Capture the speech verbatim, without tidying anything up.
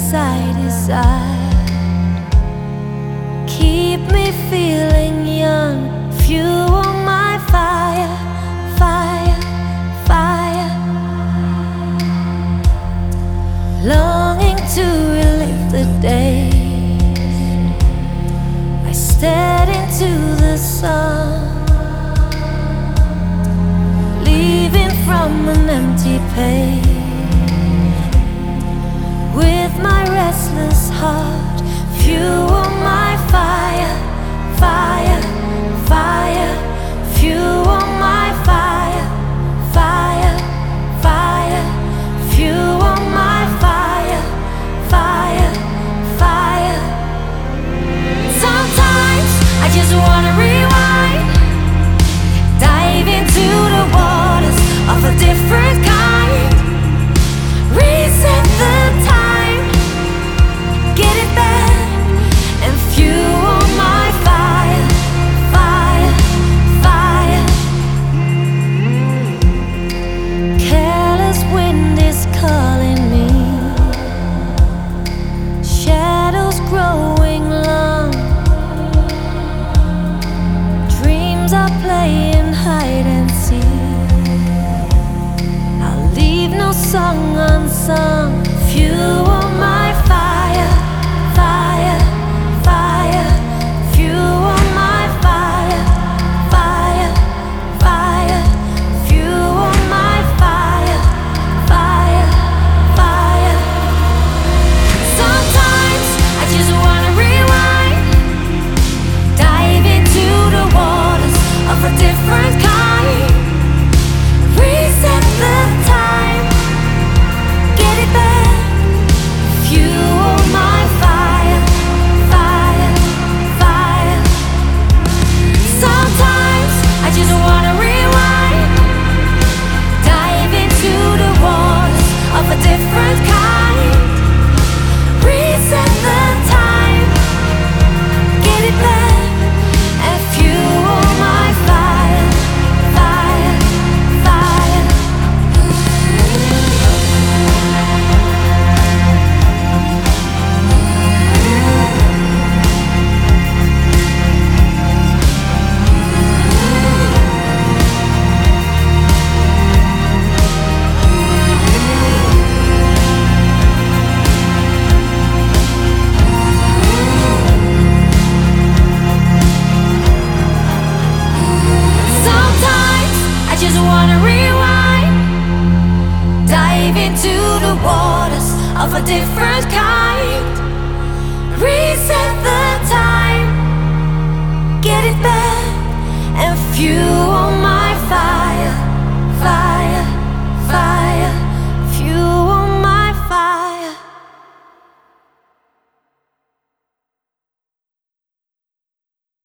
side to side. Keep me feeling young, fuel my fire, fire, fire. Longing to relive the days I stared into the sun, leaving from an empty page. With my restless heart, fuel my fire, fire, fire. Fuel my fire, fire, fire. Fuel my fire, fire, fire. Sometimes I just wanna rewind, dive into the waters of a different kind, reset the time, get it back, and fuel my fire, fire, fire. Careless wind is calling me, shadows growing long, dreams are playing hide and seek. I'll leave no song unsung. Fuel my fire, fire, fire. Fuel my fire, fire, fire. Fuel my fire, fire, fire. Sometimes I just wanna rewind, dive into the waters of a different kind, reset the time, get it back, fuel my fire, fire, fire. Sometimes I just wanna rewind, dive into the waters of a different kind, reset the time, get it back, and fuel my fire, fire, fire. Sometimes I just wanna rewind, dive into the waters of a different kind, reset the time, get it back, and fuel my fire.